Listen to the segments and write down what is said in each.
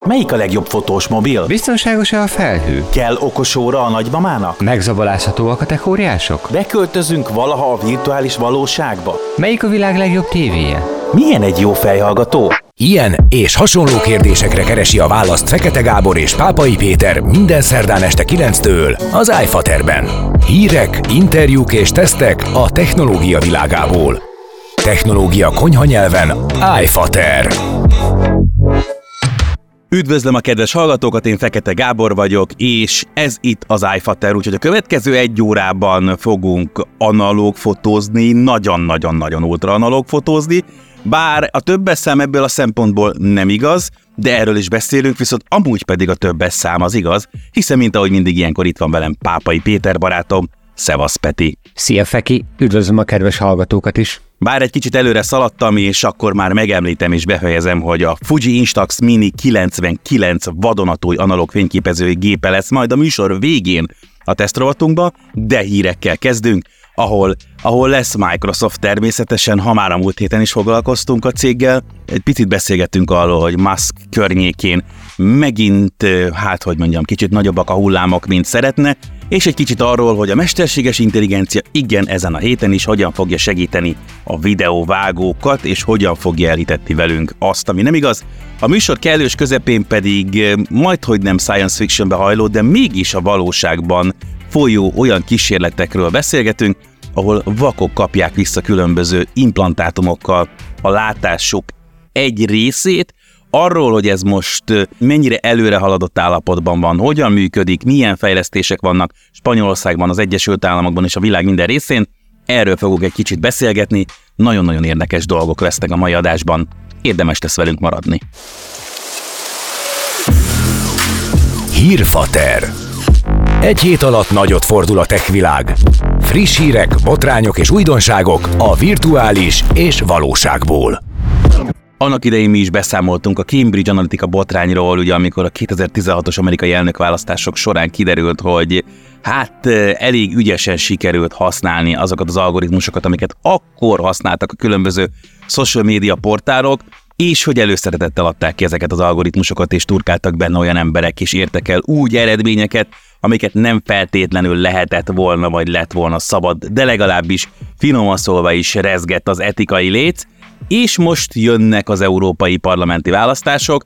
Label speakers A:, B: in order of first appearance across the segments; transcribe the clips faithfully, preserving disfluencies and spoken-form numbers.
A: Melyik a legjobb fotós mobil?
B: Biztonságos-e a felhő?
A: Kell okos óra a nagymamának?
B: Megzabolázható a kategóriások?
A: Beköltözünk valaha a virtuális valóságba?
B: Melyik a világ legjobb tévéje?
A: Milyen egy jó fejhallgató?
C: Ilyen és hasonló kérdésekre keresi a választ Fekete Gábor és Pápai Péter minden szerdán este kilenctől az iFaterben. Hírek, interjúk és tesztek a technológia világából. Technológia konyhanyelven iFater.
D: Üdvözlöm a kedves hallgatókat, én Fekete Gábor vagyok, és ez itt az iFater, úgyhogy a következő egy órában fogunk analóg fotózni, nagyon-nagyon-nagyon ultra analóg fotózni, bár a többes szám ebből a szempontból nem igaz, de erről is beszélünk, viszont amúgy pedig a többes szám az igaz, hiszen mint ahogy mindig ilyenkor itt van velem Pápai Péter barátom. Szevasz, Peti!
B: Szia, Feki! Üdvözlöm a kedves hallgatókat is!
D: Bár egy kicsit előre szaladtam, és akkor már megemlítem és befejezem, hogy a Fuji Instax Mini kilencvenkilenc vadonatúj analóg fényképezői gépe lesz majd a műsor végén a tesztrovatunkba, de hírekkel kezdünk, ahol, ahol lesz Microsoft természetesen, ha már a múlt héten is foglalkoztunk a céggel. Egy picit beszélgettünk arról, hogy Musk környékén megint, hát hogy mondjam, kicsit nagyobbak a hullámok, mint szeretne, és egy kicsit arról, hogy a mesterséges intelligencia igen ezen a héten is hogyan fogja segíteni a videóvágókat, és hogyan fogja elhitetni velünk azt, ami nem igaz. A műsor kellős közepén pedig majdhogy nem science fictionbe hajló, de mégis a valóságban folyó olyan kísérletekről beszélgetünk, ahol vakok kapják vissza különböző implantátumokkal a látásuk egy részét. Arról, hogy ez most mennyire előre haladott állapotban van, hogyan működik, milyen fejlesztések vannak Spanyolországban, az Egyesült Államokban és a világ minden részén, erről fogok egy kicsit beszélgetni, nagyon-nagyon érdekes dolgok lesznek a mai adásban, érdemes lesz velünk maradni.
C: Hírfater. Egy hét alatt nagyot fordul a tech világ. Friss hírek, botrányok és újdonságok a virtuális és valóságból.
D: Annak idején mi is beszámoltunk a Cambridge Analytica botrányról, ugye amikor a kétezer-tizenhatos amerikai elnökválasztások során kiderült, hogy hát elég ügyesen sikerült használni azokat az algoritmusokat, amiket akkor használtak a különböző social media portálok, és hogy előszeretettel adták ki ezeket az algoritmusokat, és turkáltak benne olyan emberek, és értek el úgy eredményeket, amiket nem feltétlenül lehetett volna, vagy lett volna szabad, de legalábbis finoman szólva is rezgett az etikai léc, és most jönnek az európai parlamenti választások,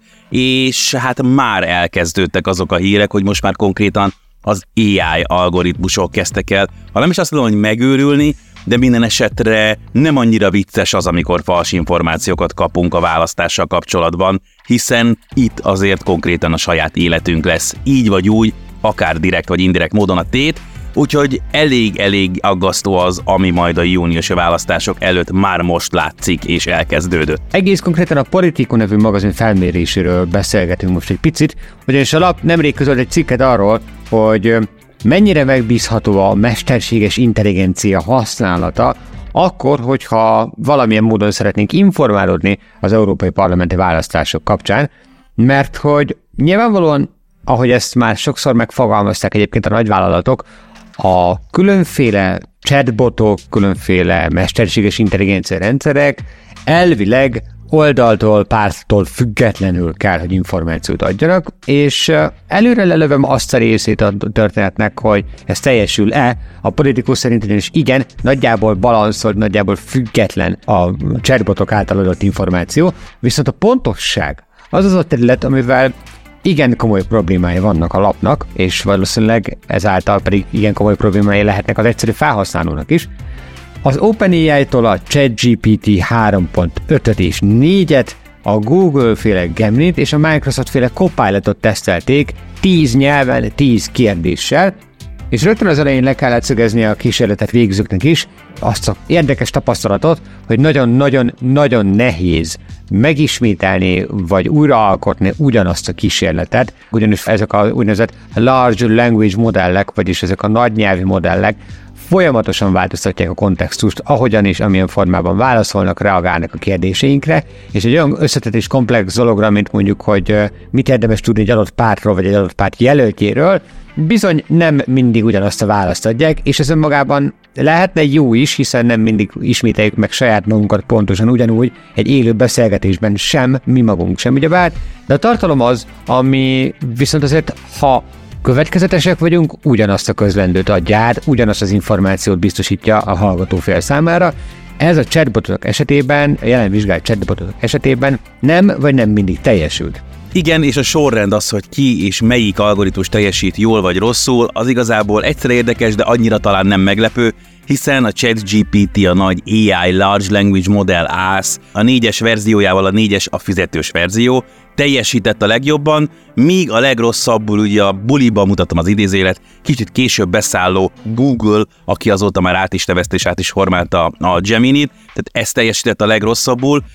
D: és hát már elkezdődtek azok a hírek, hogy most már konkrétan az á i algoritmusok kezdtek el, ha nem is azt mondom, hogy megőrülni, de minden esetre nem annyira vicces az, amikor fals információkat kapunk a választással kapcsolatban, hiszen itt azért konkrétan a saját életünk lesz, így vagy úgy, akár direkt vagy indirekt módon a tét, úgyhogy elég-elég aggasztó az, ami majd a júniusi választások előtt már most látszik és elkezdődött.
B: Egész konkrétan a Politico nevű magazin felméréséről beszélgetünk most egy picit, ugyanis a lap nemrég közölt egy cikket arról, hogy mennyire megbízható a mesterséges intelligencia használata, akkor, hogyha valamilyen módon szeretnénk informálódni az európai parlamenti választások kapcsán, mert hogy nyilvánvalóan, ahogy ezt már sokszor megfogalmazták egyébként a nagyvállalatok, a különféle chatbotok, különféle mesterséges intelligencia rendszerek elvileg oldaltól, párttól függetlenül kell, hogy információt adjanak, és előre lelövöm azt a részét a történetnek, hogy ez teljesül-e, a Politico szerint is igen, nagyjából balanszolt, nagyjából független a chatbotok által adott információ, viszont a pontosság az az a terület, amivel igen komoly problémái vannak a lapnak, és valószínűleg ezáltal pedig igen komoly problémái lehetnek az egyszerű felhasználónak is. Az OpenAI-tól a ChatGPT három pont ötöt és négyet, a Google-féle Gemini-t és a Microsoft-féle Copilotot tesztelték tíz nyelven, tíz kérdéssel, és rögtön az elején le kellett szögezni a kísérletet végzőknek is azt az érdekes tapasztalatot, hogy nagyon-nagyon-nagyon nehéz megismételni, vagy újraalkotni ugyanazt a kísérletet, ugyanis ezek a úgynevezett large language modellek, vagyis ezek a nagy nyelvi modellek folyamatosan változtatják a kontextust, ahogyan és amilyen formában válaszolnak, reagálnak a kérdéseinkre, és egy olyan összetett és komplex dologra, mint mondjuk, hogy mit érdemes tudni egy adott pártról, vagy egy adott párt jelöltjéről, bizony nem mindig ugyanazt a választ adják, és ez önmagában lehetne jó is, hiszen nem mindig ismételjük meg saját magunkat pontosan ugyanúgy egy élő beszélgetésben sem, mi magunk sem ugyebár, de a tartalom az, ami viszont azért, ha következetesek vagyunk, ugyanazt a közlendőt adja át, ugyanazt az információt biztosítja a hallgatófél számára. Ez a chatbotok esetében, a jelen vizsgált chatbotok esetében nem vagy nem mindig teljesült.
D: Igen, és a sorrend az, hogy ki és melyik algoritmus teljesít jól vagy rosszul, az igazából egyszerre érdekes, de annyira talán nem meglepő, hiszen a ChatGPT, a nagy á i Large Language Model á es, a négyes verziójával, a négyes a fizetős verzió, teljesített a legjobban, míg a legrosszabbul, ugye a buliban mutatom az idézőjelet, kicsit később beszálló Google, aki azóta már át is nevezte és át is formálta a Gemini-t, tehát ez teljesített a legrosszabbul,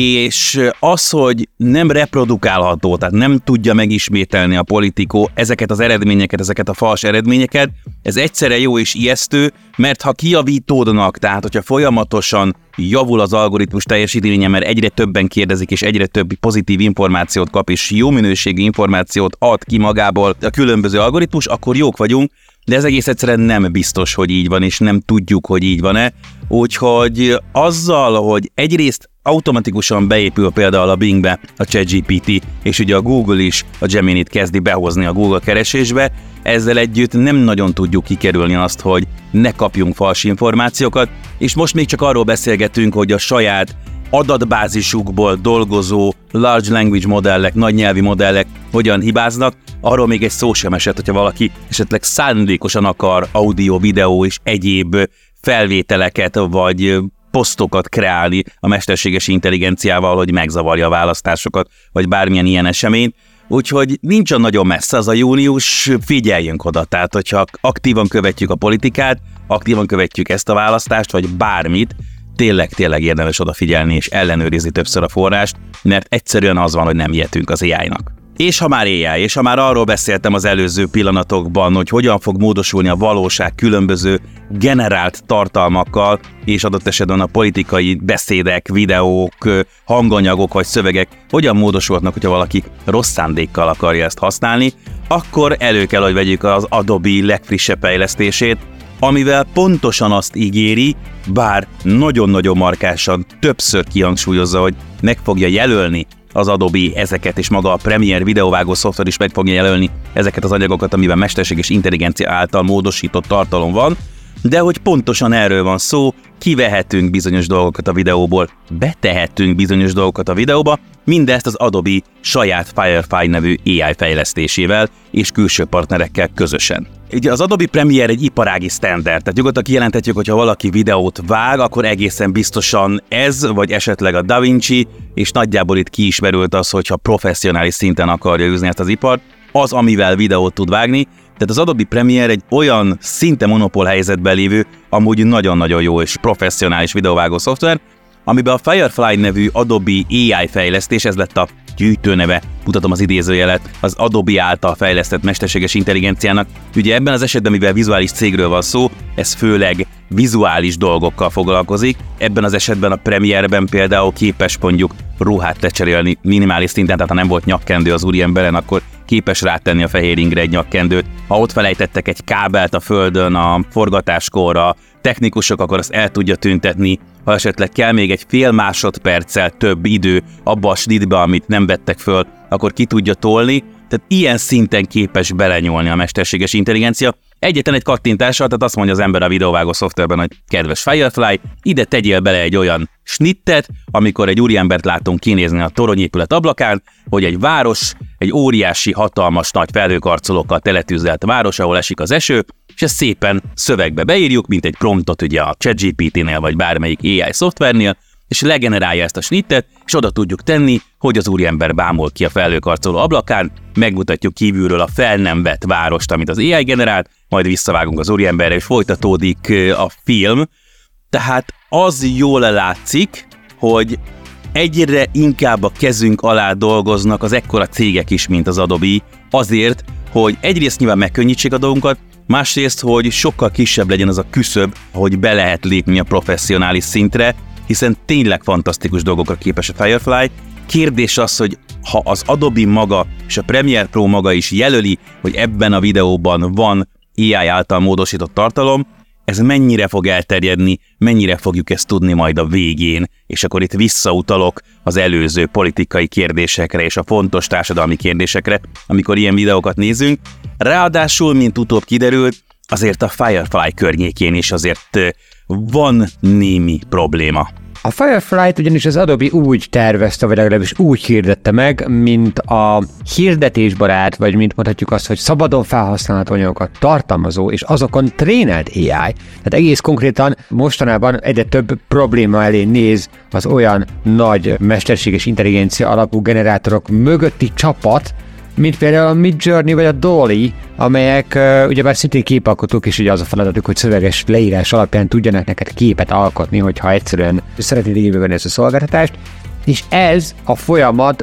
D: és az, hogy nem reprodukálható, tehát nem tudja megismételni a politikó ezeket az eredményeket, ezeket a fals eredményeket, ez egyszerre jó és ijesztő, mert ha kijavítódnak, tehát hogyha folyamatosan javul az algoritmus teljesítménye, mert egyre többen kérdezik, és egyre több pozitív információt kap, és jó minőségű információt ad ki magából a különböző algoritmus, akkor jók vagyunk, de ez egész egyszerűen nem biztos, hogy így van, és nem tudjuk, hogy így van-e. Úgyhogy azzal, hogy egyrészt automatikusan beépül például a Bingbe a ChatGPT, és ugye a Google is a Gemini-t kezdi behozni a Google keresésbe, ezzel együtt nem nagyon tudjuk kikerülni azt, hogy ne kapjunk fals információkat, és most még csak arról beszélgetünk, hogy a saját adatbázisukból dolgozó large language modellek, nagy nyelvi modellek hogyan hibáznak, arról még egy szó sem esett, hogyha valaki esetleg szándékosan akar audio, videó és egyéb felvételeket vagy posztokat kreálni a mesterséges intelligenciával, hogy megzavarja a választásokat, vagy bármilyen ilyen eseményt. Úgyhogy nincs olyan nagyon messze az a június, figyeljünk oda, tehát hogyha aktívan követjük a politikát, aktívan követjük ezt a választást, vagy bármit, tényleg, tényleg érdemes odafigyelni és ellenőrizni többször a forrást, mert egyszerűen az van, hogy nem ijedtünk az á i-nak. És ha már á i, és ha már arról beszéltem az előző pillanatokban, hogy hogyan fog módosulni a valóság különböző generált tartalmakkal, és adott esetben a politikai beszédek, videók, hanganyagok vagy szövegek hogyan módosulhatnak, hogyha valaki rossz szándékkal akarja ezt használni, akkor elő kell, hogy vegyük az Adobe legfrissebb fejlesztését, amivel pontosan azt ígéri, bár nagyon-nagyon markánsan többször kihangsúlyozza, hogy meg fogja jelölni az Adobe ezeket, és maga a Premiere videóvágó szoftver is meg fogja jelölni ezeket az anyagokat, amiben mesterséges intelligencia által módosított tartalom van, de hogy pontosan erről van szó, kivehetünk bizonyos dolgokat a videóból, betehetünk bizonyos dolgokat a videóba, mindezt az Adobe saját Firefly nevű á i fejlesztésével és külső partnerekkel közösen. Ugye az Adobe Premiere egy iparági standard, tehát nyugodtan kijelenthetjük, hogy ha valaki videót vág, akkor egészen biztosan ez, vagy esetleg a DaVinci, és nagyjából itt kiismerült az, hogyha professzionális szinten akarja űzni ezt az ipart, az, amivel videót tud vágni. Tehát az Adobe Premiere egy olyan szinte monopól helyzetben lévő, amúgy nagyon-nagyon jó és professzionális videóvágó szoftver, amiben a Firefly nevű Adobe á i fejlesztés, ez lett a gyűjtőneve, mutatom az idézőjelet, az Adobe által fejlesztett mesterséges intelligenciának. Ugye ebben az esetben, mivel vizuális cégről van szó, ez főleg vizuális dolgokkal foglalkozik. Ebben az esetben a Premiere-ben például képes mondjuk ruhát lecserélni minimális szinten, tehát ha nem volt nyakkendő az úriemberen, akkor képes rátenni a fehér ingre egy nyakkendőt. Ha ott felejtettek egy kábelt a földön a forgatáskor a technikusok, akkor azt el tudja tüntetni. Ha esetleg kell még egy fél másodperccel több idő abba a snitbe, amit nem vettek föl, akkor ki tudja tolni. Tehát ilyen szinten képes belenyúlni a mesterséges intelligencia. Egyetlen egy kattintással, tehát azt mondja az ember a videóvágó szoftverben, hogy kedves Firefly, ide tegyél bele egy olyan snittet, amikor egy úriembert látunk kinézni a toronyépület ablakán, hogy egy város, egy óriási, hatalmas, nagy felhőkarcolókkal teletűzelt város, ahol esik az eső, és ezt szépen szövegbe beírjuk, mint egy promptot ugye a ChatGPT-nél vagy bármelyik á i szoftvernél, és legenerálja ezt a snittet, és oda tudjuk tenni, hogy az úriember bámul ki a felhőkarcoló ablakán, megmutatjuk kívülről a fel nem vett várost, amit az á i generált, majd visszavágunk az úriemberre, és folytatódik a film. Tehát az jól látszik, hogy egyre inkább a kezünk alá dolgoznak az ekkora cégek is, mint az Adobe, azért, hogy egyrészt nyilván megkönnyítsék a dolgunkat, másrészt, hogy sokkal kisebb legyen az a küszöb, hogy be lehet lépni a professzionális szintre, hiszen tényleg fantasztikus dolgokra képes a Firefly. Kérdés az, hogy ha az Adobe maga és a Premiere Pro maga is jelöli, hogy ebben a videóban van á i által módosított tartalom, ez mennyire fog elterjedni, mennyire fogjuk ezt tudni majd a végén, és akkor itt visszautalok az előző politikai kérdésekre és a fontos társadalmi kérdésekre, amikor ilyen videókat nézünk. Ráadásul, mint utóbb kiderült, azért a Firefly környékén is azért van némi probléma.
B: A Firefly-t ugyanis az Adobe úgy tervezte, vagy legalábbis úgy hirdette meg, mint a hirdetésbarát, vagy mint mondhatjuk azt, hogy szabadon felhasználható anyagokat tartalmazó, és azokon trénelt á i. Tehát egész konkrétan mostanában egyre több probléma elé néz az olyan nagy mesterséges intelligencia alapú generátorok mögötti csapat, mint például a Midjourney vagy a Dolly, amelyek uh, ugyebár szintén képalkotók, és ugye az a feladatuk, hogy szöveges leírás alapján tudjanak neked képet alkotni, hogyha egyszerűen szeretnéd igénybe venni ezt a szolgáltatást. És ez a folyamat,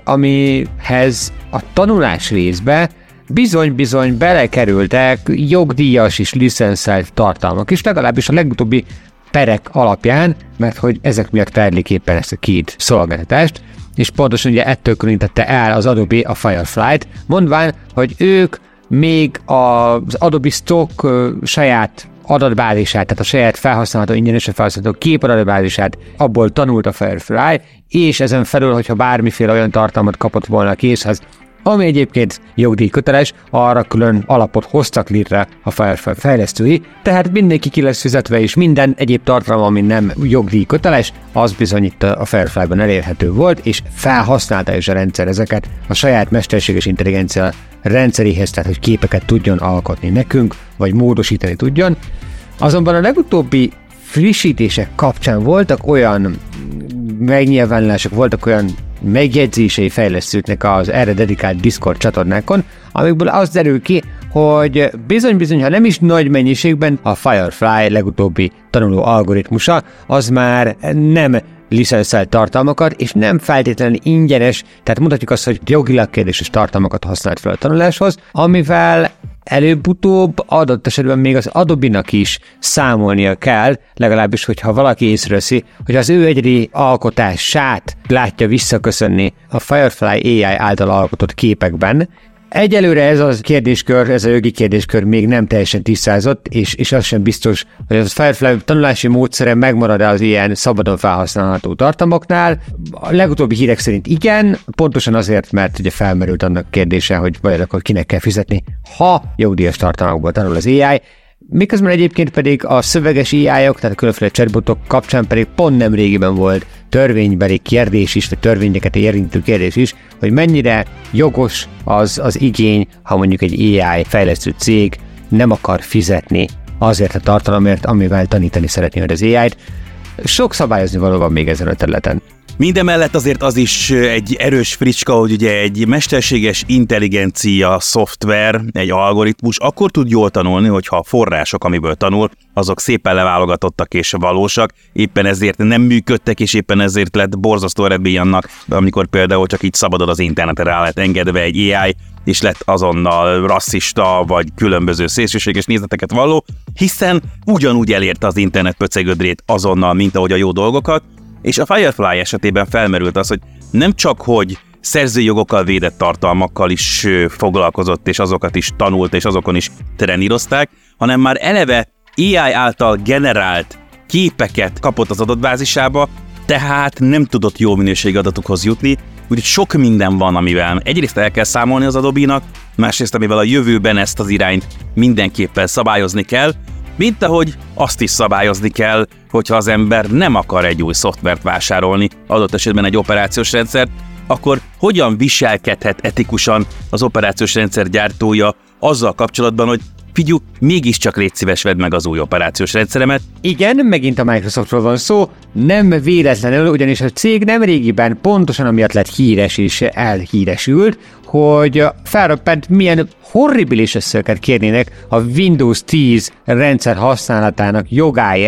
B: amihez a tanulás részbe bizony-bizony belekerültek jogdíjas és licenszelt tartalmak, és legalábbis a legutóbbi perek alapján, mert hogy ezek miatt perlik éppen ezt a két szolgáltatást, és pontosan ugye ettől különítette el az Adobe a Firefly-t, mondván, hogy ők még az Adobe Stock uh, saját adatbázisát, tehát a saját felhasználható, ingyenesen felhasználható képadatbázisát, abból tanult a Firefly, és ezen felül, hogyha bármiféle olyan tartalmat kapott volna a készhez, ami egyébként jogdíjköteles, arra külön alapot hoztak létre a Firefly fejlesztői, tehát mindenki ki lesz fizetve, és minden egyéb tartalom, ami nem jogdíjköteles, az bizony itt a Firefly-ban elérhető volt, és felhasználta is a rendszer ezeket a saját mesterséges intelligencia rendszeréhez, tehát hogy képeket tudjon alkotni nekünk, vagy módosítani tudjon. Azonban a legutóbbi frissítések kapcsán voltak olyan megnyilvánulások, voltak olyan megjegyzései fejlesztőknek az erre dedikált Discord csatornákon, amikből az derül ki, hogy bizony-bizony, ha nem is nagy mennyiségben, a Firefly legutóbbi tanuló algoritmusa az már nem licenszelt tartalmakat, és nem feltétlenül ingyenes, tehát mondhatjuk azt, hogy jogilag kérdéses tartalmakat használt fel a tanuláshoz, amivel előbb-utóbb adott esetben még az Adobe-nak is számolnia kell, legalábbis, hogyha valaki észreveszi, hogy az ő egyedi alkotását látja visszaköszönni a Firefly á i által alkotott képekben. Egyelőre ez a kérdéskör, ez a jogi kérdéskör még nem teljesen tisztázott, és, és az sem biztos, hogy az Firefly tanulási módszere megmarad-e az ilyen szabadon felhasználható tartalmaknál. A legutóbbi hírek szerint igen, pontosan azért, mert ugye felmerült annak kérdése, hogy vajon akkor kinek kell fizetni, ha jogdíjas tartalmakból tanul az á i, miközben egyébként pedig a szöveges á i-ok, tehát a különféle chatbotok kapcsán pedig pont nem régiben volt törvénybeli kérdés is, vagy törvényeket érintő kérdés is, hogy mennyire jogos az az igény, ha mondjuk egy á i fejlesztő cég nem akar fizetni azért a tartalomért, amivel tanítani szeretné az á i-t. Sok szabályozni való van még ezen a területen.
D: Mindemellett azért az is egy erős fricska, hogy ugye egy mesterséges intelligencia szoftver, egy algoritmus akkor tud jól tanulni, hogyha a források, amiből tanul, azok szépen leválogatottak és valósak, éppen ezért nem működtek, és éppen ezért lett borzasztó eredmény annak, amikor például csak így szabadon az internetre rá lett engedve egy á i, és lett azonnal rasszista, vagy különböző szélsőséges nézeteket valló, hiszen ugyanúgy elérte az internet pöcegödrét azonnal, mint ahogy a jó dolgokat, és a Firefly esetében felmerült az, hogy nem csak, hogy szerzőjogokkal védett tartalmakkal is foglalkozott, és azokat is tanult, és azokon is trenírozták, hanem már eleve á i által generált képeket kapott az adatbázisába, tehát nem tudott jó minőségi adatokhoz jutni, úgyhogy sok minden van, amivel egyrészt el kell számolni az Adobe-nak, másrészt amivel a jövőben ezt az irányt mindenképpen szabályozni kell, mint ahogy azt is szabályozni kell, hogyha az ember nem akar egy új szoftvert vásárolni, adott esetben egy operációs rendszert, akkor hogyan viselkedhet etikusan az operációs rendszer gyártója azzal kapcsolatban, hogy figyelj, mégiscsak légy szíves, vedd meg az új operációs rendszeremet.
B: Igen, megint a Microsoftról van szó, nem véletlenül, ugyanis a cég nemrégiben pontosan amiatt lett híres és elhíresült, hogy felröppent milyen horribilis összeget kérnének a Windows tíz rendszer használatának jogáért,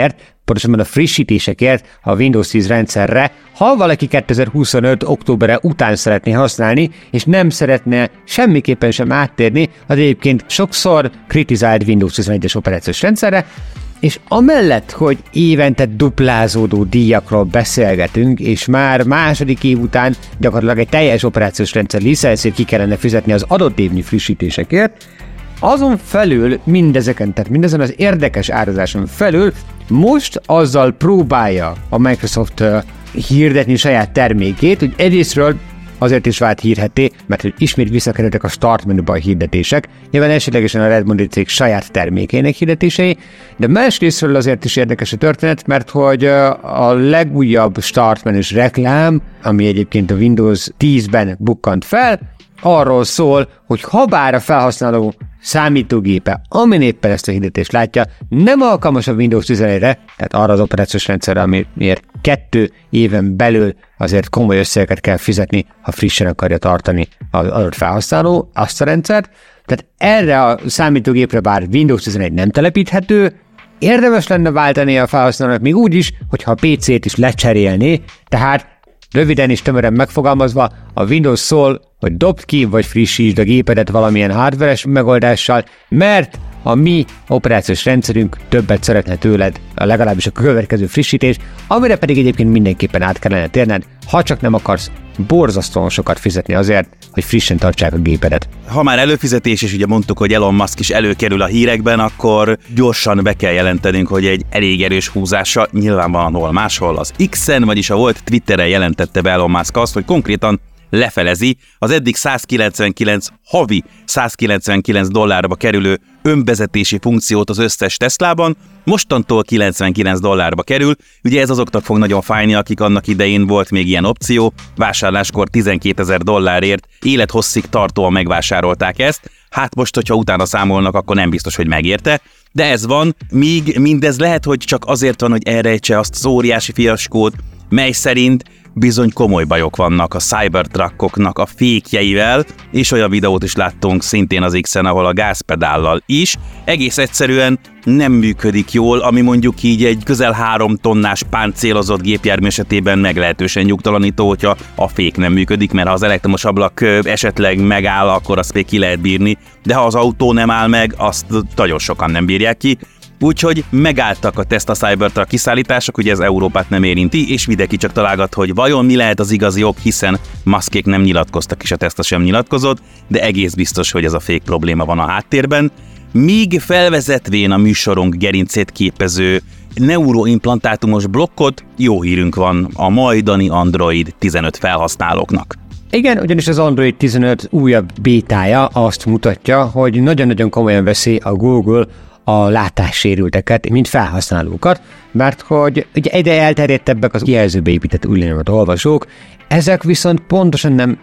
B: pontosabban a frissítésekért a Windows tíz rendszerre, ha valaki kétezer-huszonöt októberre után szeretné használni, és nem szeretne semmiképpen sem áttérni az egyébként sokszor kritizált Windows tizenegyes operációs rendszerre, és amellett, hogy évente duplázódó díjakról beszélgetünk, és már második év után gyakorlatilag egy teljes operációs rendszer licenszét ki kellene fizetni az adott évnyi frissítésekért, azon felül mindezeken, tehát mindezen az érdekes árazáson felül most azzal próbálja a Microsoft uh, hirdetni saját termékét, hogy egyrésztről azért is vált hírhetté, mert hogy ismét visszakerültek a start menübe a hirdetések, nyilván esetlegesen a Redmond cég saját termékének hirdetései, de másrésztről azért is érdekes a történet, mert hogy a legújabb start menüs reklám, ami egyébként a Windows tízben bukkant fel, arról szól, hogy habár a felhasználó számítógépe, amin éppen ezt a hirdetést látja, nem alkalmas a Windows tizenegyre, tehát arra az operációs rendszerre, amiért kettő éven belül azért komoly összegeket kell fizetni, ha frissen akarja tartani az adott felhasználó azt a rendszert. Tehát erre a számítógépre bár Windows tizenegy nem telepíthető, érdemes lenne váltani a felhasználónak még úgy is, hogyha a pé cét is lecserélné, tehát röviden és tömören megfogalmazva, a Windows szól, hogy dobd ki vagy frissítsd a gépedet valamilyen hardveres megoldással, mert a mi operációs rendszerünk többet szeretne tőled, legalábbis a következő frissítés, amire pedig egyébként mindenképpen át kellene térned, ha csak nem akarsz borzasztóan sokat fizetni azért, hogy frissen tartsák a gépedet.
D: Ha már előfizetés, és ugye mondtuk, hogy Elon Musk is előkerül a hírekben, akkor gyorsan be kell jelentenünk, hogy egy elég erős húzása nyilvánvalóan máshol az X-en, vagyis a volt Twitteren jelentette be Elon Musk azt, hogy konkrétan lefelezi az eddig százkilencvenkilenc havi százkilencvenkilenc dollárba kerülő önvezetési funkciót az összes Teslában, mostantól kilencvenkilenc dollárba kerül. Ugye ez azoknak fog nagyon fájni, akik annak idején volt még ilyen opció, vásárláskor tizenkétezer dollárért élethosszig tartóan megvásárolták ezt, hát most, hogyha utána számolnak, akkor nem biztos, hogy megérte, de ez van, míg mindez lehet, hogy csak azért van, hogy elrejtse azt az óriási fiaskót, mely szerint bizony komoly bajok vannak a Cybertruckoknak a fékjeivel, és olyan videót is láttunk szintén az X-en, ahol a gázpedállal is egész egyszerűen nem működik jól, ami mondjuk így egy közel három tonnás páncélozott gépjármű esetében meglehetősen nyugtalanító, hogyha a fék nem működik, mert ha az elektromos ablak esetleg megáll, akkor azt még ki lehet bírni, de ha az autó nem áll meg, azt nagyon sokan nem bírják ki. Úgyhogy megálltak a Tesla Cybertruck kiszállítások, ugye ez Európát nem érinti, és mindenki csak találgat, hogy vajon mi lehet az igazi ok, hiszen Muskék nem nyilatkoztak, és a Tesla sem nyilatkozott, de egész biztos, hogy ez a fék probléma van a háttérben. Míg felvezetvén a műsorunk gerincét képező neuroimplantátumos blokkot, jó hírünk van a majdani Android tizenöt felhasználóknak.
B: Igen, ugyanis az Android tizenöt újabb bétája azt mutatja, hogy nagyon-nagyon komolyan veszi a Google a látássérülteket, mint felhasználókat, mert hogy ugye egyre elterjedtebbek az kijelzőbe épített újlenyomott olvasók, ezek viszont pontosan nem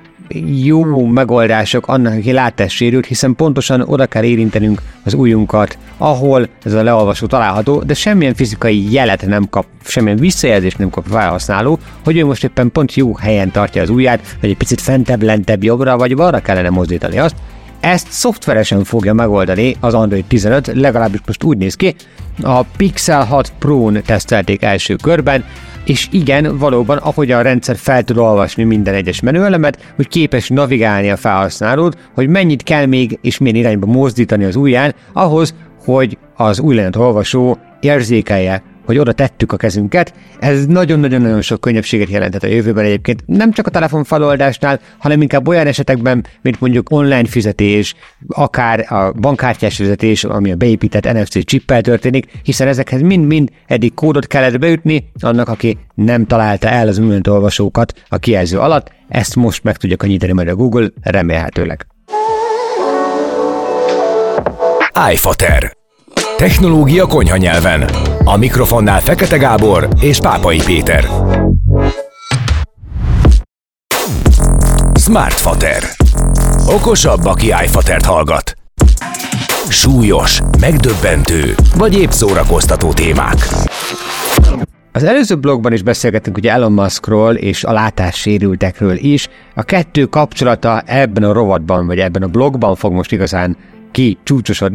B: jó megoldások annak, aki látássérült, hiszen pontosan oda kell érintenünk az ujjunkat, ahol ez a leolvasó található, de semmilyen fizikai jelet nem kap, semmilyen visszajelzést nem kap a felhasználó, hogy ő most éppen pont jó helyen tartja az ujját, vagy egy picit fentebb, lentebb, jobbra, vagy balra kellene mozdítani azt. Ezt szoftveresen fogja megoldani az Android tizenöt, legalábbis most úgy néz ki. A Pixel hat Pro-n tesztelték első körben, és igen, valóban, ahogy a rendszer fel tud olvasni minden egyes menüelemet, hogy képes navigálni a felhasználót, hogy mennyit kell még és milyen irányba mozdítani az ujján, ahhoz, hogy az újlenyomott olvasó érzékelje, hogy oda tettük a kezünket. Ez nagyon-nagyon-nagyon sok könnyebbséget jelentett a jövőben egyébként, nem csak a telefonfeloldásnál, hanem inkább olyan esetekben, mint mondjuk online fizetés, akár a bankkártyás fizetés, ami a beépített en ef cé csippel történik, hiszen ezekhez mind-mind eddig kódot kellett beütni annak, aki nem találta el az újlenyomott olvasókat a kijelző alatt. Ezt most meg tudja könnyíteni majd a Google, remélhetőleg.
C: iFater. Technológia konyha nyelven. A mikrofonnál Fekete Gábor és Pápai Péter. Smartfater. Okosabb, aki iFatert hallgat. Súlyos, megdöbbentő, vagy épp szórakoztató témák.
B: Az előző blogban is beszélgettünk ugye Elon Muskról és a látássérültekről is. A kettő kapcsolata ebben a rovatban, vagy ebben a blogban fog most igazán kicsúcsosodni.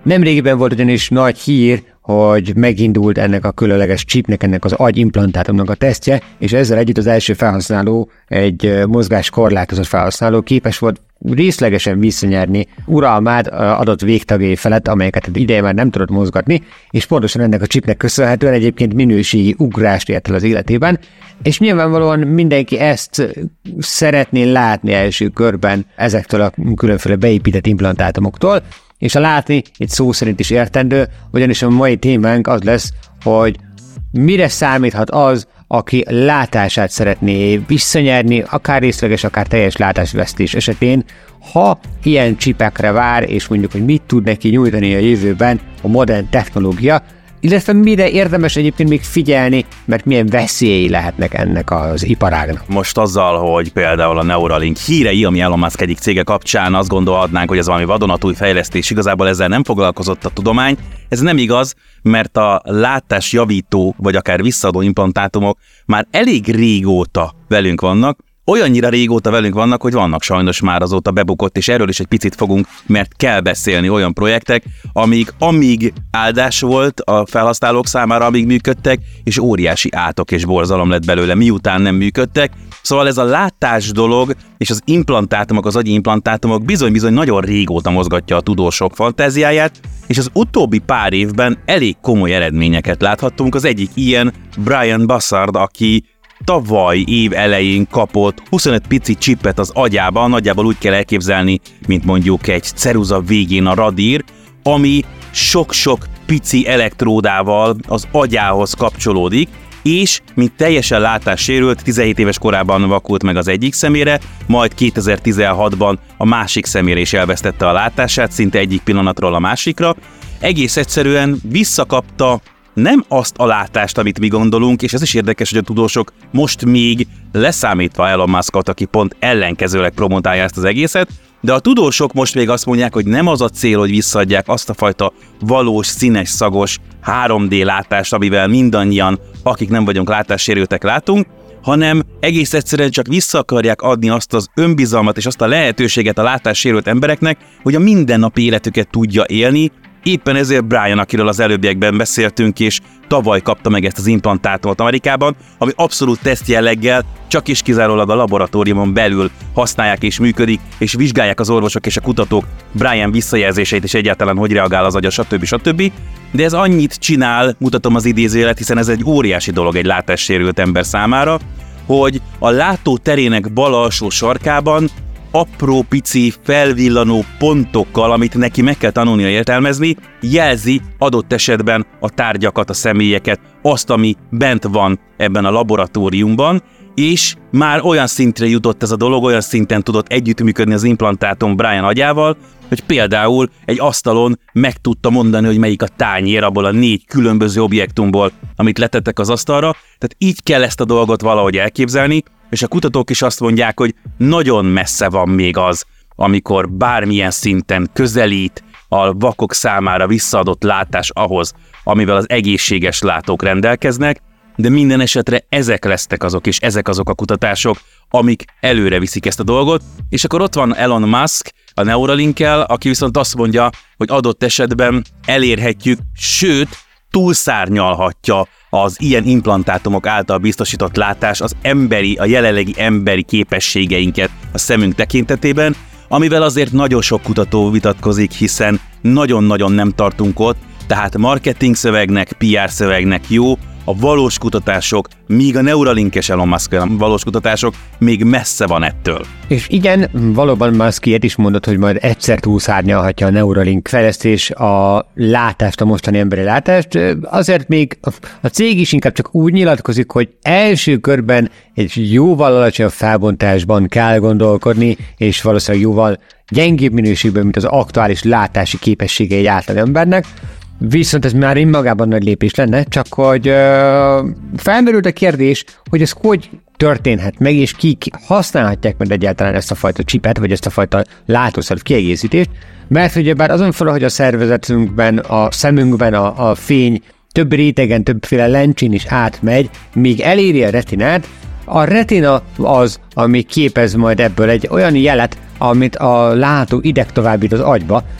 B: Nemrégiben volt ugyanis nagy hír, hogy megindult ennek a különleges chipnek, ennek az agyimplantátumnak a tesztje, és ezzel együtt az első felhasználó, egy mozgáskorlátozott felhasználó képes volt részlegesen visszanyerni uralmát adott végtagjai felett, amelyeket ideje már nem tudott mozgatni, és pontosan ennek a chipnek köszönhetően egyébként minőségi ugrást ért el az életében, és nyilvánvalóan mindenki ezt szeretné látni első körben ezektől a különféle beépített implantátumoktól, és a látni itt szó szerint is értendő, ugyanis a mai témánk az lesz, hogy mire számíthat az, aki látását szeretné visszanyerni, akár részleges, akár teljes látásvesztés esetén, ha ilyen csipekre vár, és mondjuk, hogy mit tud neki nyújtani a jövőben a modern technológia, illetve mire érdemes egyébként még figyelni, mert milyen veszélyei lehetnek ennek az iparágnak.
D: Most azzal, hogy például a Neuralink hírei, ami Elon Musk egyik cége kapcsán azt gondolhatnánk, hogy ez valami vadonatúj fejlesztés, igazából ezzel nem foglalkozott a tudomány. Ez nem igaz, mert a látásjavító vagy akár visszaadó implantátumok már elég régóta velünk vannak, olyannyira régóta velünk vannak, hogy vannak sajnos már azóta bebukott, és erről is egy picit fogunk, mert kell beszélni olyan projektek, amik amíg áldás volt a felhasználók számára, amíg működtek, és óriási átok és borzalom lett belőle, miután nem működtek. Szóval ez a látás dolog, és az implantátumok, az agyi implantátumok bizony-bizony nagyon régóta mozgatja a tudósok fantáziáját, és az utóbbi pár évben elég komoly eredményeket láthattunk. Az egyik ilyen Brian Bussard, aki tavaly év elején kapott huszonöt pici csipet az agyában, nagyjából úgy kell elképzelni, mint mondjuk egy ceruza végén a radír, ami sok-sok pici elektródával az agyához kapcsolódik, és mint teljesen látássérült, tizenhét éves korában vakult meg az egyik szemére, majd kétezer-tizenhatban a másik szemére is elvesztette a látását, szinte egyik pillanatról a másikra. Egész egyszerűen visszakapta nem azt a látást, amit mi gondolunk, és ez is érdekes, hogy a tudósok most még leszámítva Elon Muskot, aki pont ellenkezőleg promotálja ezt az egészet, de a tudósok most még azt mondják, hogy nem az a cél, hogy visszaadják azt a fajta valós, színes, szagos három dé látást, amivel mindannyian, akik nem vagyunk látássérültek, látunk, hanem egész egyszerűen csak vissza akarják adni azt az önbizalmat és azt a lehetőséget a látássérült embereknek, hogy a mindennapi életüket tudja élni. Éppen ezért Brian, akiről az előbbiekben beszéltünk, és tavaly kapta meg ezt az implantátumot Amerikában, ami abszolút tesztjelleggel csak is kizárólag a laboratóriumon belül használják és működik, és vizsgálják az orvosok és a kutatók Brian visszajelzéseit, és egyáltalán hogy reagál az agya, stb. stb. De ez annyit csinál, mutatom az idézőjelet, hiszen ez egy óriási dolog egy látássérült ember számára, hogy a látó terének bal alsó sarkában apró pici felvillanó pontokkal, amit neki meg kell tanulnia értelmezni, jelzi adott esetben a tárgyakat, a személyeket, azt, ami bent van ebben a laboratóriumban, és már olyan szintre jutott ez a dolog, olyan szinten tudott együttműködni az implantátum Brian agyával, hogy például egy asztalon meg tudta mondani, hogy melyik a tányér abból a négy különböző objektumból, amit letettek az asztalra. Tehát így kell ezt a dolgot valahogy elképzelni, és a kutatók is azt mondják, hogy nagyon messze van még az, amikor bármilyen szinten közelít a vakok számára visszaadott látás ahhoz, amivel az egészséges látók rendelkeznek, de minden esetre ezek lesznek azok, és ezek azok a kutatások, amik előre viszik ezt a dolgot, és akkor ott van Elon Musk a Neuralinkkel, aki viszont azt mondja, hogy adott esetben elérhetjük, sőt, túlszárnyalhatja az ilyen implantátumok által biztosított látás az emberi, a jelenlegi emberi képességeinket a szemünk tekintetében, amivel azért nagyon sok kutató vitatkozik, hiszen nagyon-nagyon nem tartunk ott, tehát marketing szövegnek, pé er szövegnek jó, a valós kutatások, míg a Neuralinkes Elon Musk valós kutatások még messze van ettől.
B: És igen, valóban Musk ilyet is mondott, hogy majd egyszer túlszárnyalhatja a Neuralink fejlesztés a látást, a mostani emberi látást. Azért még a cég is inkább csak úgy nyilatkozik, hogy első körben egy jóval alacsonyabb felbontásban kell gondolkodni, és valószínűleg jóval gyengébb minőségben, mint az aktuális látási képessége egy átlag embernek. Viszont ez már önmagában nagy lépés lenne, csak hogy ö, felmerült a kérdés, hogy ez hogy történhet meg, és kik használhatják meg egyáltalán ezt a fajta csipet, vagy ezt a fajta látószert kiegészítést, mert ugyebár azon fel, hogy a szervezetünkben, a szemünkben a, a fény több rétegen, többféle lencsén is átmegy, míg eléri a retinát, a retina az, ami képez majd ebből egy olyan jelet, amit a látó ideg továbbít az agyba,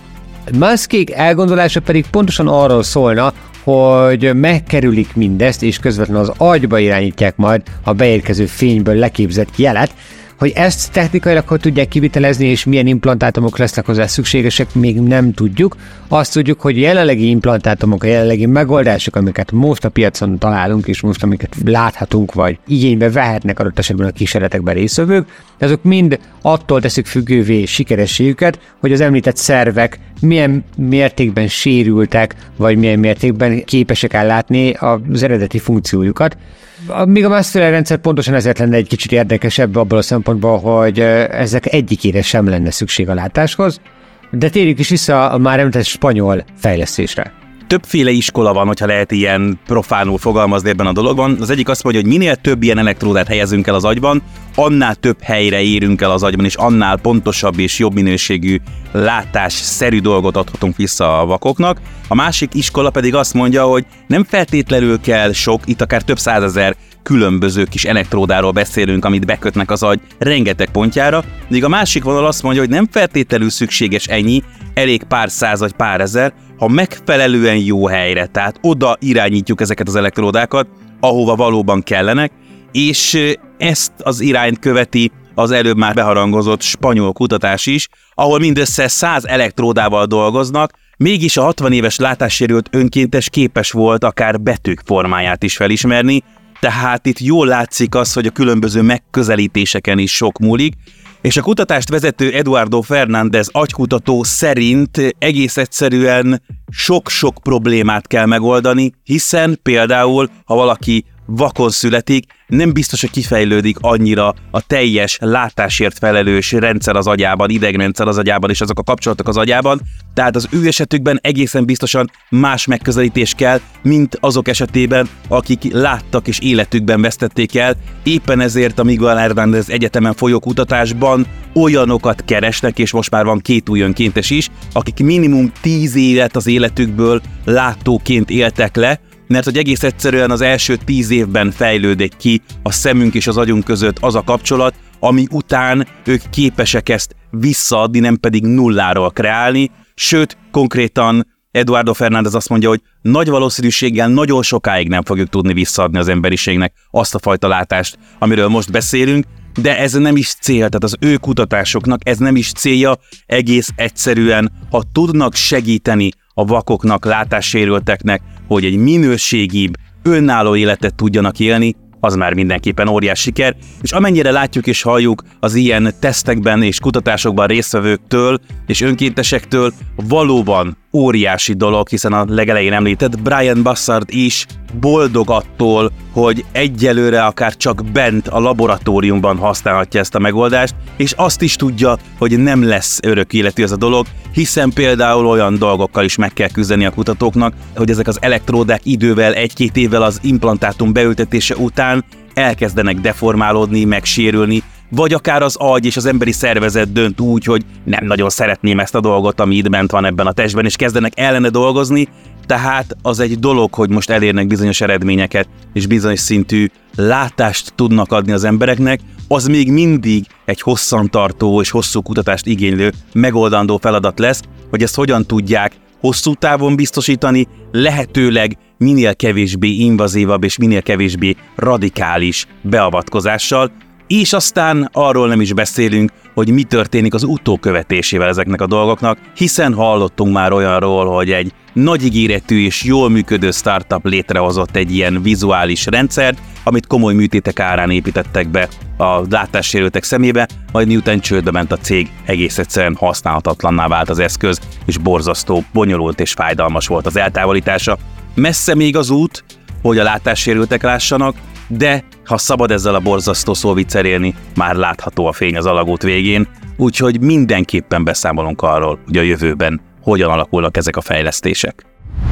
B: Muskék elgondolása pedig pontosan arról szólna, hogy megkerülik mindezt, és közvetlenül az agyba irányítják majd a beérkező fényből leképzett jelet. Hogy ezt technikailag hogy tudják kivitelezni, és milyen implantátumok lesznek hozzá szükségesek, még nem tudjuk. Azt tudjuk, hogy jelenlegi implantátumok, a jelenlegi megoldások, amiket most a piacon találunk, és most amiket láthatunk, vagy igénybe vehetnek adott esetben a kísérletekben résztvevők, azok mind attól teszik függővé sikerességüket, hogy az említett szervek milyen mértékben sérültek, vagy milyen mértékben képesek ellátni az eredeti funkciójukat. Míg a Muscle rendszer pontosan ezért lenne egy kicsit érdekesebb abból a szempontból, hogy ezek egyikére sem lenne szükség a látáshoz, de térjük is vissza a már említett spanyol fejlesztésre.
D: Többféle iskola van, hogyha lehet ilyen profánul fogalmazni ebben a dologban. Az egyik azt mondja, hogy minél több ilyen elektródát helyezünk el az agyban, annál több helyre érünk el az agyban, és annál pontosabb és jobb minőségű látásszerű dolgot adhatunk vissza a vakoknak. A másik iskola pedig azt mondja, hogy nem feltétlenül kell sok, itt akár több százezer különböző kis elektródáról beszélünk, amit bekötnek az agy rengeteg pontjára, míg a másik vonal azt mondja, hogy nem feltétlenül szükséges ennyi, elég pár száz vagy pár ezer, ha megfelelően jó helyre, tehát oda irányítjuk ezeket az elektródákat, ahova valóban kellenek, és ezt az irányt követi az előbb már beharangozott spanyol kutatás is, ahol mindössze száz elektródával dolgoznak, mégis a hatvan éves látássérült önkéntes képes volt akár betűk formáját is felismerni, tehát itt jól látszik az, hogy a különböző megközelítéseken is sok múlik, és a kutatást vezető Eduardo Fernández agykutató szerint egész egyszerűen sok-sok problémát kell megoldani, hiszen például, ha valaki vakon születik, nem biztos, hogy kifejlődik annyira a teljes látásért felelős rendszer az agyában, idegrendszer az agyában és azok a kapcsolatok az agyában, tehát az ő esetükben egészen biztosan más megközelítés kell, mint azok esetében, akik láttak és életükben vesztették el. Éppen ezért a Miguel Hernández Egyetemen folyó kutatásban olyanokat keresnek, és most már van két új önkéntes is, akik minimum tíz évet az életükből látóként éltek le, mert hogy egész egyszerűen az első tíz évben fejlődik ki a szemünk és az agyunk között az a kapcsolat, ami után ők képesek ezt visszaadni, nem pedig nulláról kreálni, sőt, konkrétan Eduardo Fernández azt mondja, hogy nagy valószínűséggel nagyon sokáig nem fogjuk tudni visszaadni az emberiségnek azt a fajta látást, amiről most beszélünk, de ez nem is cél, tehát az ő kutatásoknak ez nem is célja, egész egyszerűen, ha tudnak segíteni a vakoknak, látássérülteknek, hogy egy minőségibb, önálló életet tudjanak élni, az már mindenképpen óriás siker, és amennyire látjuk és halljuk az ilyen tesztekben és kutatásokban résztvevőktől és önkéntesektől, valóban óriási dolog, hiszen a legelején említett Brian Bassard is boldog attól, hogy egyelőre akár csak bent a laboratóriumban használhatja ezt a megoldást, és azt is tudja, hogy nem lesz örök életű ez a dolog, hiszen például olyan dolgokkal is meg kell küzdeni a kutatóknak, hogy ezek az elektródák idővel, egy-két évvel az implantátum beültetése után elkezdenek deformálódni, megsérülni, vagy akár az agy és az emberi szervezet dönt úgy, hogy nem nagyon szeretném ezt a dolgot, ami itt bent van ebben a testben, és kezdenek ellene dolgozni, tehát az egy dolog, hogy most elérnek bizonyos eredményeket, és bizonyos szintű látást tudnak adni az embereknek, az még mindig egy hosszantartó és hosszú kutatást igénylő, megoldandó feladat lesz, hogy ezt hogyan tudják hosszú távon biztosítani, lehetőleg minél kevésbé invazívabb és minél kevésbé radikális beavatkozással, és aztán arról nem is beszélünk, hogy mi történik az utókövetésével ezeknek a dolgoknak, hiszen hallottunk már olyanról, hogy egy nagy ígéretű és jól működő startup létrehozott egy ilyen vizuális rendszert, amit komoly műtétek árán építettek be a látássérültek szemébe, majd miután csődbe ment a cég, egész egyszerűen használhatatlanná vált az eszköz, és borzasztó, bonyolult és fájdalmas volt az eltávolítása. Messze még az út, hogy a látássérültek lássanak, de ha szabad ezzel a borzasztó szóviccel élni, már látható a fény az alagút végén, úgyhogy mindenképpen beszámolunk arról, hogy a jövőben hogyan alakulnak ezek a fejlesztések.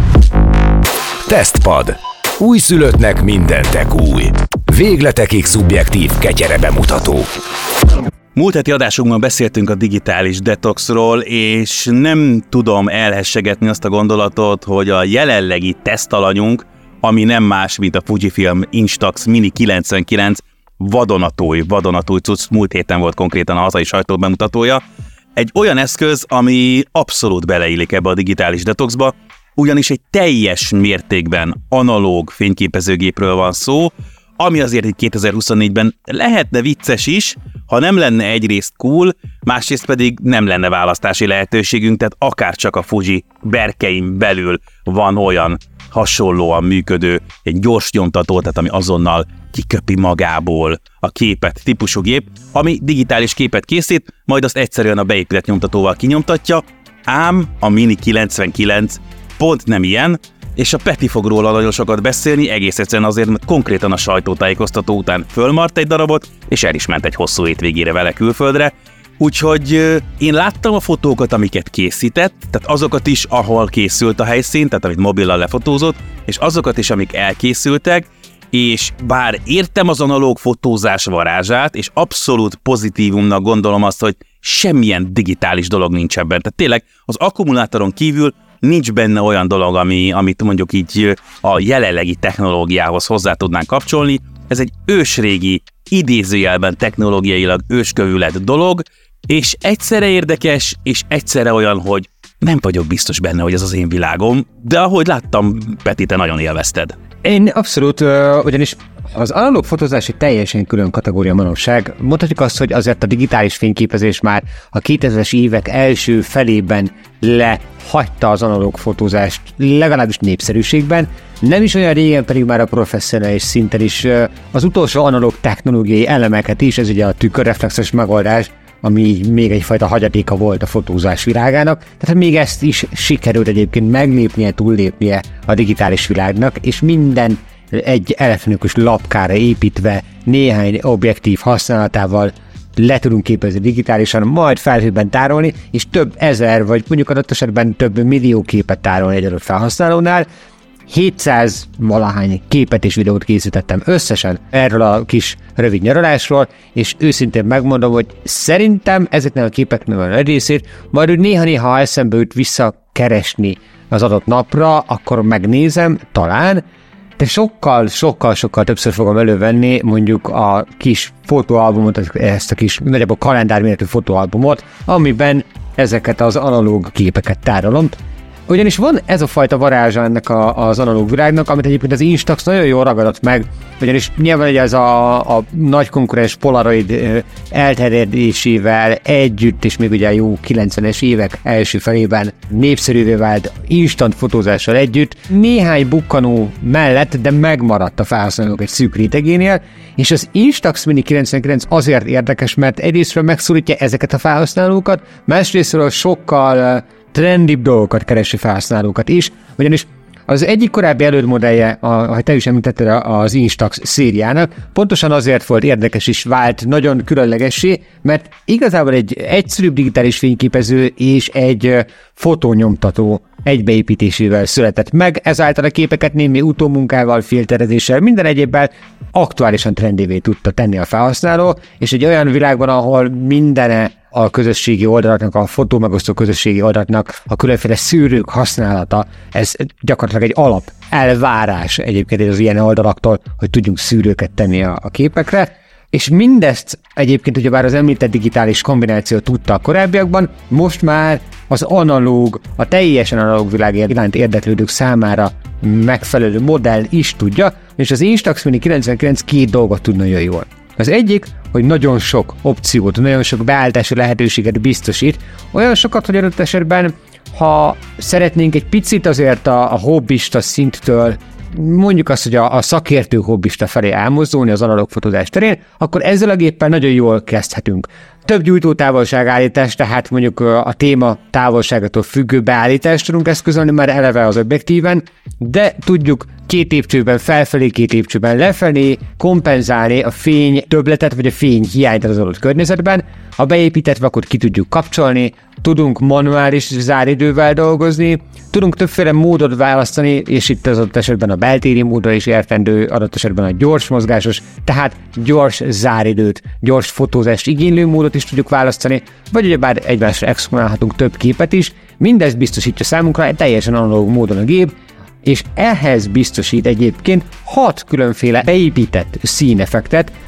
C: Tesztpad. Újszülöttnek minden tek új. Végletekig szubjektív ketyere bemutató.
D: Múlt heti adásunkban beszéltünk a digitális detoxról, és nem tudom elhessegetni azt a gondolatot, hogy a jelenlegi tesztalanyunk, ami nem más, mint a Fujifilm Instax Mini kilencvenkilenc vadonatúj, vadonatúj cucc, múlt héten volt konkrétan a hazai sajtó bemutatója. egy olyan eszköz, ami abszolút beleillik ebbe a digitális detoxba, ugyanis egy teljes mértékben analóg fényképezőgépről van szó, ami azért itt kétezer-huszonnégyben lehetne vicces is, ha nem lenne egyrészt cool, másrészt pedig nem lenne választási lehetőségünk, tehát akár csak a Fuji berkein belül van olyan hasonlóan működő, egy gyors nyomtató, tehát ami azonnal kiköpi magából a képet típusú gép, ami digitális képet készít, majd azt egyszerűen a beépített nyomtatóval kinyomtatja, ám a Mini kilencvenkilenc pont nem ilyen, és a Peti fog róla nagyon sokat beszélni, egész egyszerűen azért, mert konkrétan a sajtótájékoztató után fölmart egy darabot, és el is ment egy hosszú hétvégére vele külföldre. Úgyhogy én láttam a fotókat, amiket készített, tehát azokat is, ahol készült a helyszín, tehát amit mobillal lefotózott, és azokat is, amik elkészültek, és bár értem az analóg fotózás varázsát, és abszolút pozitívumnak gondolom azt, hogy semmilyen digitális dolog nincs ebben. Tehát tényleg az akkumulátoron kívül nincs benne olyan dolog, ami, amit mondjuk így a jelenlegi technológiához hozzá tudnánk kapcsolni. Ez egy ősrégi, idézőjelben technológiailag őskövület dolog, és egyszerre érdekes, és egyszerre olyan, hogy nem vagyok biztos benne, hogy ez az én világom, de ahogy láttam, Peti, te nagyon élvezted.
B: Én abszolút, ugyanis az analóg fotózás egy teljesen külön kategória manapság. Mondhatjuk azt, hogy azért a digitális fényképezés már a kétezres évek első felében lehagyta az analóg fotózást, legalábbis népszerűségben. Nem is olyan régen pedig már a professzionális szinten is az utolsó analóg technológiai elemeket is, ez ugye a tükörreflexes megoldás, ami még egyfajta hagyatéka volt a fotózás világának, tehát még ezt is sikerült egyébként meglépnie, túllépnie a digitális világnak, és minden egy elektronikus lapkára építve néhány objektív használatával le tudunk képezni digitálisan, majd felhőben tárolni, és több ezer, vagy mondjuk adott esetben több millió képet tárolni egy adott felhasználónál. hétszáz valahány képet és videót készítettem összesen erről a kis rövid nyaralásról, és őszintén megmondom, hogy szerintem ezeknek a képeknek a nagy részét majd úgy néha-néha eszembe jut visszakeresni az adott napra, akkor megnézem, talán, de sokkal, sokkal, sokkal többször fogom elővenni mondjuk a kis fotóalbumot, ezt a kis nagyjából kalendárméretű fotóalbumot, amiben ezeket az analóg képeket tárolom. Ugyanis van ez a fajta varázsa ennek a, az analóg világnak, amit egyébként az Instax nagyon jól ragadott meg, ugyanis nyilván ugye ez a, a nagy konkurens Polaroid elterjedésével együtt, és még ugye jó kilencvenes évek első felében népszerűvé vált instant fotózással együtt, néhány bukkanó mellett, de megmaradt a felhasználók egy szűk rétegénél, és az Instax Mini kilencvenkilenc azért érdekes, mert egyrésztről megszólítja ezeket a felhasználókat, másrésztről sokkal trendibb dolgokat keresi felhasználókat is, ugyanis az egyik korábbi elődmodellje, ahogy te is említetted, az Instax szériának, pontosan azért volt érdekes és vált nagyon különlegessé, mert igazából egy egyszerűbb digitális fényképező és egy fotónyomtató egybeépítésével született meg, ezáltal a képeket némi utómunkával, filterezéssel, minden egyébben aktuálisan trendévé tudta tenni a felhasználó, és egy olyan világban, ahol mindene a közösségi oldalaknak, a fotómegosztó közösségi oldalaknak a különféle szűrők használata, ez gyakorlatilag egy alap elvárás egyébként az ilyen oldalaktól, hogy tudjunk szűrőket tenni a, a képekre, és mindezt egyébként ugyebár az említett digitális kombináció tudta a korábbiakban, most már az analóg, a teljesen analóg világ iránt érdeklődők számára megfelelő modell is tudja, és az Instax Mini kilencvenkilenc két dolgot tud nagyon jól. Az egyik, hogy nagyon sok opciót, nagyon sok beállítási lehetőséget biztosít, olyan sokat, hogy adott esetben, ha szeretnénk egy picit azért a, a hobbista szinttől, mondjuk azt, hogy a, a szakértő hobbista felé elmozdulni az analóg fotózás terén, akkor ezzel a géppel nagyon jól kezdhetünk. Több gyújtótávolságállítás, tehát mondjuk a téma távolságától függő beállítást tudunk eszközölni már eleve az objektíven, de tudjuk két lépcsőben felfelé, két lépcsőben lefelé kompenzálni a fény többletet vagy a fény hiányt az adott környezetben. Ha beépítetve, akkor ki tudjuk kapcsolni, tudunk manuális záridővel dolgozni, tudunk többféle módot választani, és itt az adott esetben a beltéri módra is értendő, adott esetben a gyors mozgásos, tehát gyors záridőt, gyors fotózást igénylő módot is tudjuk választani, vagy ugyebár egymásra exponálhatunk több képet is, mindezt biztosítja számunkra egy teljesen analóg módon a gép, és ehhez biztosít egyébként hat különféle beépített színeffektet,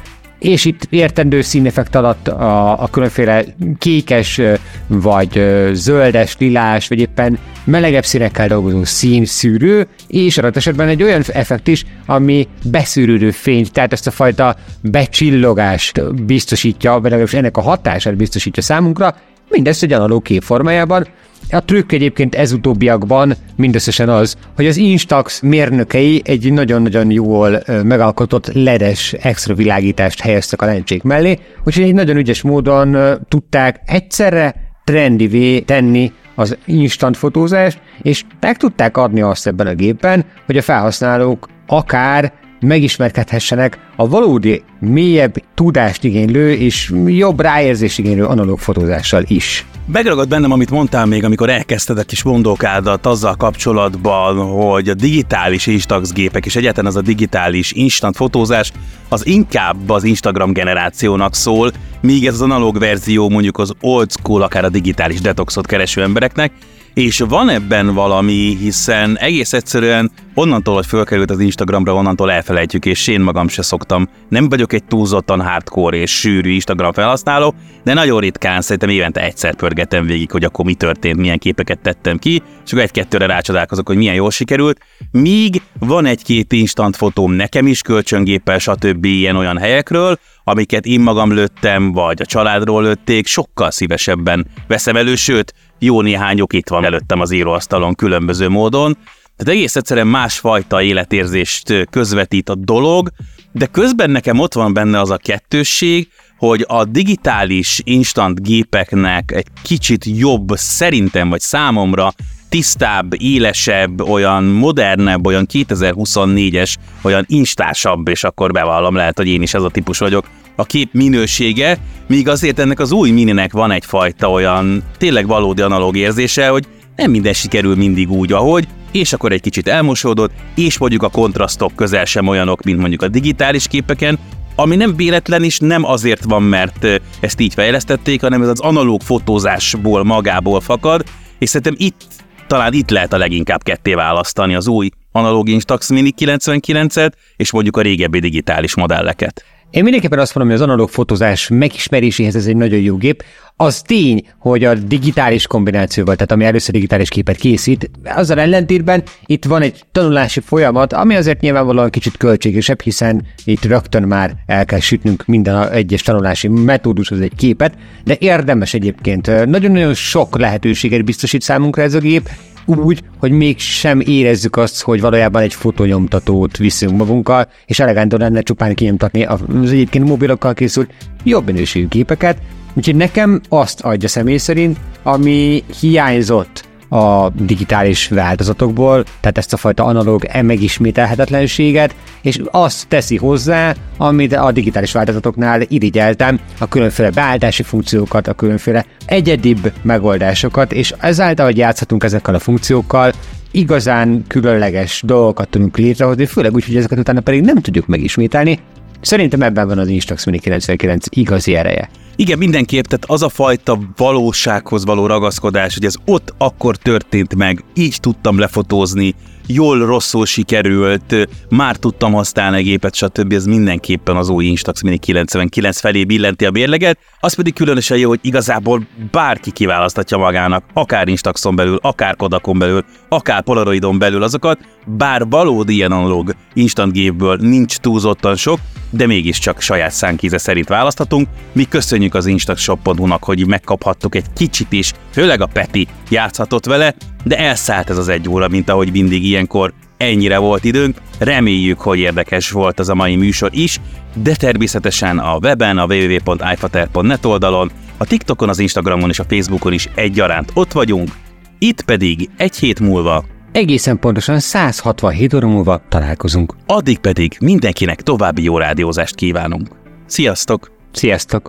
B: és itt értendő színeffekt alatt a, a különféle kékes, vagy zöldes, lilás, vagy éppen melegebb színekkel dolgozó színszűrő, és adott esetben egy olyan effekt is, ami beszűrődő fényt, tehát ezt a fajta becsillogást biztosítja, vagy legalábbis ennek a hatását biztosítja számunkra, mindezt egy analóg kép formájában. A trükk egyébként ez utóbbiakban mindösszesen az, hogy az Instax mérnökei egy nagyon-nagyon jól megalkotott ledes extra világítást helyeztek a lencsék mellé, úgyhogy egy nagyon ügyes módon tudták egyszerre trendivé tenni az instant fotózást, és meg tudták adni azt ebben a gépben, hogy a felhasználók akár megismerkedhessenek a valódi, mélyebb tudást igénylő és jobb ráérzés igénylő analóg fotózással is.
D: Megragad bennem, amit mondtál még, amikor elkezdted a kis mondókádat azzal kapcsolatban, hogy a digitális Instax gépek és egyáltalán az a digitális instant fotózás az inkább az Instagram generációnak szól, míg ez az analóg verzió mondjuk az old school, akár a digitális detoxot kereső embereknek, és van ebben valami, hiszen egész egyszerűen onnantól, hogy fölkerült az Instagramra, onnantól elfelejtjük, és én magam se szoktam. Nem vagyok egy túlzottan hardcore és sűrű Instagram felhasználó, de nagyon ritkán, szerintem évente egyszer pörgetem végig, hogy akkor mi történt, milyen képeket tettem ki, és akkor egy-kettőre rácsodálkozok, hogy milyen jól sikerült. Míg van egy-két instant fotóm nekem is, kölcsöngéppel, stb. Ilyen-olyan helyekről, amiket én magam lőttem, vagy a családról lőtték, sokkal szívesebben veszem elő, sőt, jó néhányok itt van előttem az íróasztalon különböző módon. Tehát egész egyszerűen másfajta életérzést közvetít a dolog, de közben nekem ott van benne az a kettősség, hogy a digitális instant gépeknek egy kicsit jobb, szerintem vagy számomra tisztább, élesebb, olyan modernebb, olyan kétezer-huszonnégyes, olyan instásabb, és akkor bevallom, lehet, hogy én is ez a típus vagyok, a kép minősége, míg azért ennek az új mininek van egyfajta olyan tényleg valódi analóg érzése, hogy nem minden sikerül mindig úgy, ahogy, és akkor egy kicsit elmosódott, és mondjuk a kontrasztok közel sem olyanok, mint mondjuk a digitális képeken, ami nem véletlen is, nem azért van, mert ezt így fejlesztették, hanem ez az analóg fotózásból magából fakad, és szerintem itt, talán itt lehet a leginkább ketté választani az új analóg Instax Mini kilencvenkilencet, és mondjuk a régebbi digitális modelleket.
B: Én mindenképpen azt mondom, hogy az analóg fotózás megismeréséhez ez egy nagyon jó gép. Az tény, hogy a digitális kombinációval, tehát ami először digitális képet készít, azzal ellentétben itt van egy tanulási folyamat, ami azért nyilvánvalóan kicsit költségesebb, hiszen itt rögtön már el kell sütnünk minden egyes tanulási metódushoz egy képet, de érdemes egyébként. Nagyon-nagyon sok lehetőséget biztosít számunkra ez a gép, úgy, hogy mégsem érezzük azt, hogy valójában egy fotonyomtatót viszünk magunkkal, és elegándor lenne csupán kinyomtatni az egyébként mobilokkal készült jobb minőségű képeket. Úgyhogy nekem azt adja személy szerint, ami hiányzott a digitális változatokból, tehát ezt a fajta analóg megismételhetetlenséget, és azt teszi hozzá, amit a digitális változatoknál irigyeltem, a különféle beállítási funkciókat, a különféle egyedibb megoldásokat, és ezáltal, hogy játszhatunk ezekkel a funkciókkal, igazán különleges dolgokat tudunk létrehozni, főleg úgy, hogy ezeket utána pedig nem tudjuk megismételni. Szerintem ebben van az Instax Mini kilencvenkilenc igazi ereje.
D: Igen, mindenképp, tehát az a fajta valósághoz való ragaszkodás, hogy ez ott akkor történt meg, így tudtam lefotózni, jól, rosszul sikerült, már tudtam használni a gépet, stb. Ez mindenképpen az új Instax Mini kilencvenkilenc felé billenti a mérleget, az pedig különösen jó, hogy igazából bárki kiválasztatja magának, akár Instaxon belül, akár Kodakon belül, akár Polaroidon belül azokat, bár valódi ilyen analóg instant gépből nincs túlzottan sok, de mégiscsak saját szánkíze szerint választhatunk. Mi köszönjük az instaxshop pont hu-nak, hogy megkaphattuk egy kicsit is, főleg a Peti játszhatott vele, de elszállt ez az egy óra, mint ahogy mindig ilyenkor ennyire volt időnk. Reméljük, hogy érdekes volt az a mai műsor is, de természetesen a weben, a double-u double-u double-u pont i fater pont net oldalon, a TikTokon, az Instagramon és a Facebookon is egyaránt ott vagyunk, itt pedig egy hét múlva
B: egészen pontosan száz hatvanhét óra múlva találkozunk.
D: Addig pedig mindenkinek további jó rádiózást kívánunk. Sziasztok!
B: Sziasztok!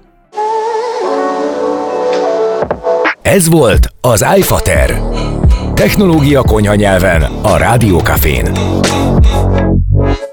C: Ez volt az iFater. Technológia konyha nyelven a Rádiókafén.